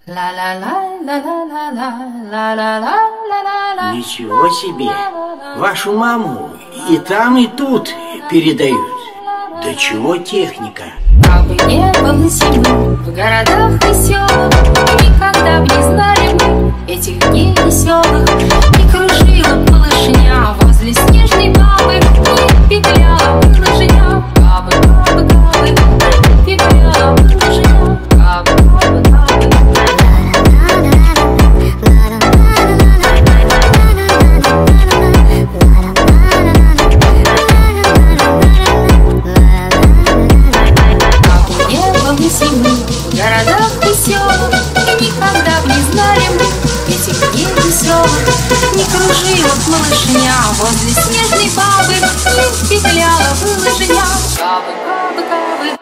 Ничего себе! Вашу маму и там, и тут передают. Да чего техника? Как бы не было зимы в городах и селах, никогда б не знали мы этих дней веселых. Не кружила малышня возле снежной бабы, не петляла малышня. Бабы, бабы, бабы, не петляла малышня. Бабы, бабы, бабы. В городах и селах, и никогда б не знали мы этих дней веселых. Не кружила малышня возле снежной бабы, не петляла малышня. Бабы, бабы, бабы.